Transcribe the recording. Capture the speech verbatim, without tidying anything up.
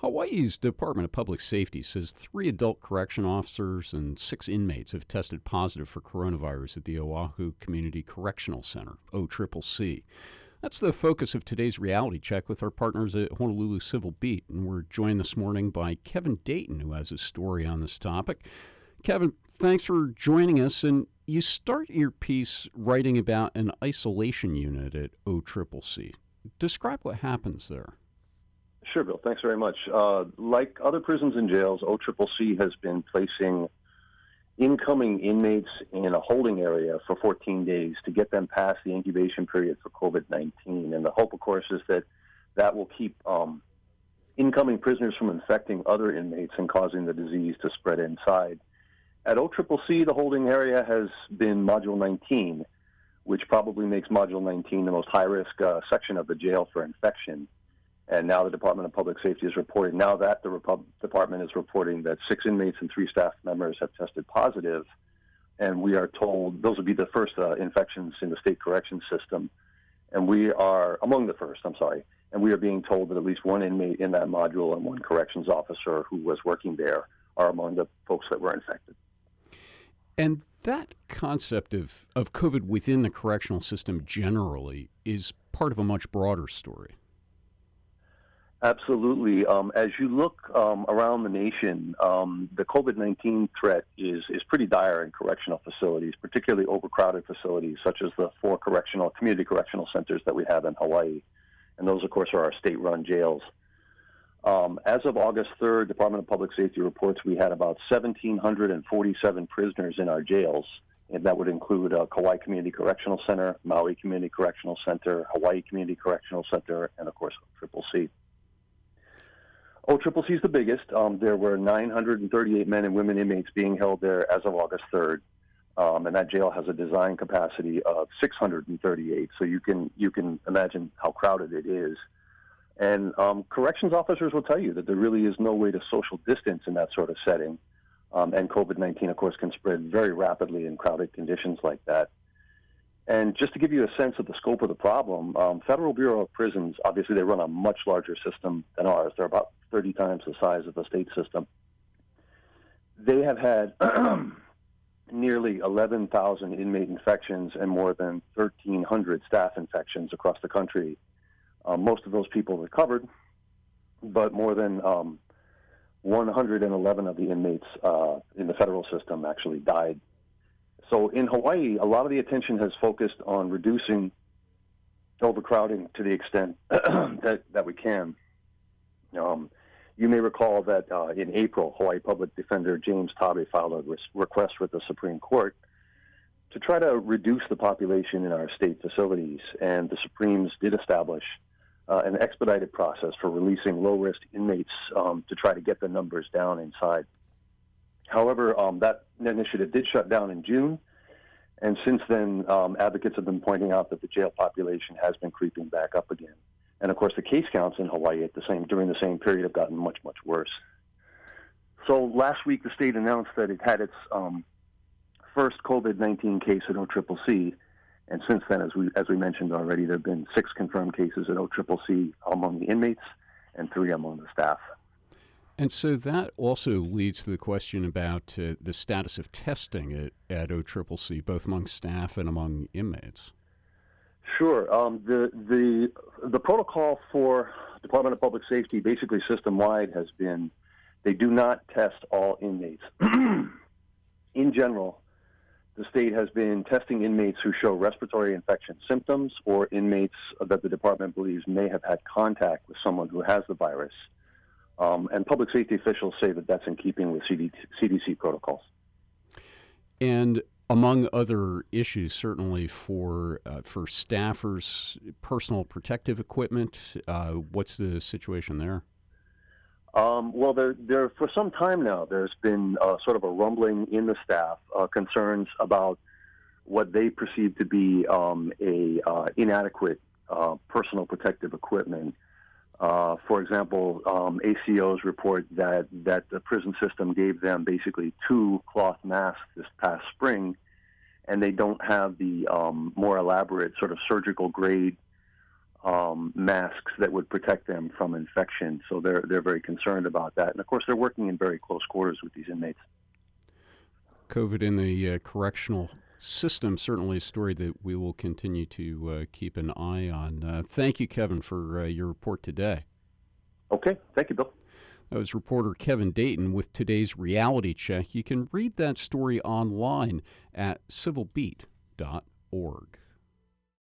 Hawaii's Department of Public Safety says three adult correction officers and six inmates have tested positive for coronavirus at the Oahu Community Correctional Center, O C C C. That's the focus of today's reality check with our partners at Honolulu Civil Beat, and we're joined this morning by Kevin Dayton, who has a story on this topic. Kevin, thanks for joining us, and you start your piece writing about an isolation unit at O C C C. Describe what happens there. Sure, Bill. Thanks very much. Uh, like other prisons and jails, O C C C has been placing incoming inmates in a holding area for fourteen days to get them past the incubation period for COVID nineteen. And the hope, of course, is that that will keep um, incoming prisoners from infecting other inmates and causing the disease to spread inside. At O C C C, the holding area has been Module nineteen, which probably makes Module nineteen the most high-risk uh, section of the jail for infection. And now the Department of Public Safety is reporting, now that the Repub- department is reporting that six inmates and three staff members have tested positive. And we are told those would be the first uh, infections in the state correction system. And we are among the first, I'm sorry. And we are being told that at least one inmate in that module and one corrections officer who was working there are among the folks that were infected. And that concept of, of COVID within the correctional system generally is part of a much broader story. Absolutely. Um, as you look um, around the nation, um, the COVID nineteen threat is is pretty dire in correctional facilities, particularly overcrowded facilities, such as the four correctional community correctional centers that we have in Hawaii. And those, of course, are our state-run jails. Um, as of August third, Department of Public Safety reports we had about one thousand seven hundred forty-seven prisoners in our jails, and that would include uh, Kauai Community Correctional Center, Maui Community Correctional Center, Hawaii Community Correctional Center, and, of course, O C C C. O C C C is the biggest. Um, there were nine hundred thirty-eight men and women inmates being held there as of August third, um, and that jail has a design capacity of six hundred thirty-eight. So you can you can imagine how crowded it is. And um, corrections officers will tell you that there really is no way to social distance in that sort of setting. Um, and COVID nineteen, of course, can spread very rapidly in crowded conditions like that. And just to give you a sense of the scope of the problem, um, Federal Bureau of Prisons, obviously they run a much larger system than ours. They're about thirty times the size of the state system. They have had nearly eleven thousand inmate infections and more than thirteen hundred staff infections across the country. Um, most of those people recovered, but more than um, one hundred eleven of the inmates uh, in the federal system actually died. So in Hawaii, a lot of the attention has focused on reducing overcrowding to the extent that, that we can. Um, you may recall that uh, in April, Hawaii Public Defender James Tabe filed a re- request with the Supreme Court to try to reduce the population in our state facilities, and the Supremes did establish uh, an expedited process for releasing low-risk inmates um, to try to get the numbers down inside. However, um, that initiative did shut down in June, and since then, um, advocates have been pointing out that the jail population has been creeping back up again. And of course, the case counts in Hawaii at the same during the same period have gotten much, much worse. So last week, the state announced that it had its um, first COVID nineteen case at O C C C, and since then, as we as we mentioned already, there have been six confirmed cases at O C C C among the inmates and three among the staff. And so that also leads to the question about uh, the status of testing at, at O C C C, both among staff and among inmates. Sure. Um, the the the protocol for Department of Public Safety, basically system-wide, has been they do not test all inmates. In general, the state has been testing inmates who show respiratory infection symptoms or inmates that the department believes may have had contact with someone who has the virus. Um, and public safety officials say that that's in keeping with C D C protocols. And among other issues, certainly for uh, for staffers, personal protective equipment, uh, what's the situation there? Um, well, there, there for some time now, there's been uh, sort of a rumbling in the staff, uh, concerns about what they perceive to be um, a uh, inadequate uh, personal protective equipment. Uh, for example, um, A C Os report that, that the prison system gave them basically two cloth masks this past spring, and they don't have the um, more elaborate sort of surgical grade um, masks that would protect them from infection. So they're they're very concerned about that. And of course, they're working in very close quarters with these inmates. COVID in the uh, correctional system, certainly a story that we will continue to uh, keep an eye on. Uh, thank you, Kevin, for uh, your report today. Okay. Thank you, Bill. That was reporter Kevin Dayton with today's Reality Check. You can read that story online at civil beat dot org.